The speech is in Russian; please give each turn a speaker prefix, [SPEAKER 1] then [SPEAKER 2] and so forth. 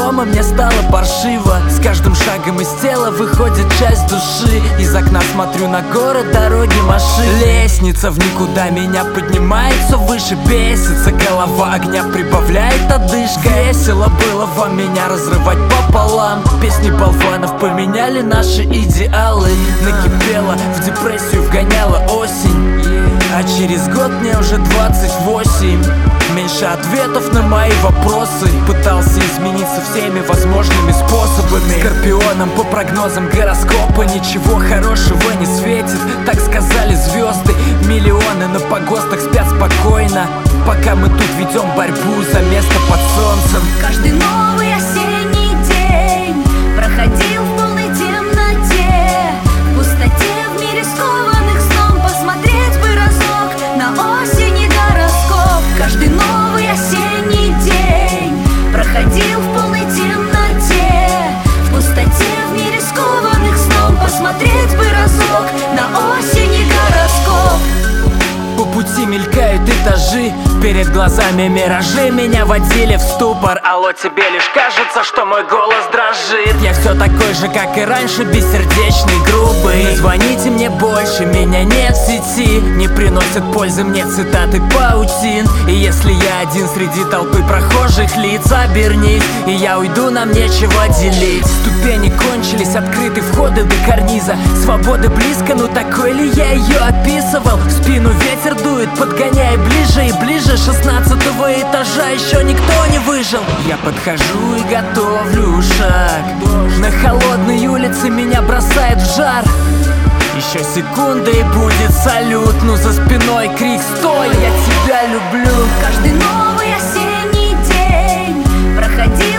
[SPEAKER 1] дома мне стало паршиво. С каждым шагом из тела выходит часть души. Из окна смотрю на город, дороги, машины. Лестница в никуда меня поднимает все выше. Бесится голова, огня прибавляет одышка. Весело было вам меня разрывать пополам. Песни болванов поменяли наши идеалы. Накипела, в депрессию вгоняла осень. А через год мне уже 28. Меньше ответов на мои вопросы. Пытался измениться всеми возможными способами. Скорпионом по прогнозам гороскопа ничего хорошего не светит. Так сказали звезды. Миллионы на погостах спят спокойно, пока мы тут ведем борьбу за место под солнцем.
[SPEAKER 2] Каждый новый осенний день проходил в полной темноте, в пустоте, в мире скованных сном. Посмотреть бы разок на осень и гороскоп. Каждый новый осенний день проходил в полной темноте, в пустоте, в мире скованных сном. Посмотреть бы разок на осень и гороскоп.
[SPEAKER 1] По пути мелькают этажи, перед глазами миражи меня водили в ступор. Алло, тебе лишь кажется, что мой голос дрожит. Я все такой же, как и раньше, бессердечный, грубый. Не звоните мне больше, меня нет в сети. Не приносят пользы мне цитаты паутин. И если я один среди толпы прохожих лиц, обернись, и я уйду, нам нечего делить. Ступени кончились, открыты входы до карниза. Свобода близко, но такой ли я ее описывал? В спину ветер дует, подгоняя ближе и ближе. 16-го этажа еще никто не выжил. Я подхожу и готовлю шаг. На холодной улице меня бросает в жар. Еще секунда и будет салют, но за спиной крик: стой, я тебя люблю.
[SPEAKER 2] Каждый новый осенний день проходил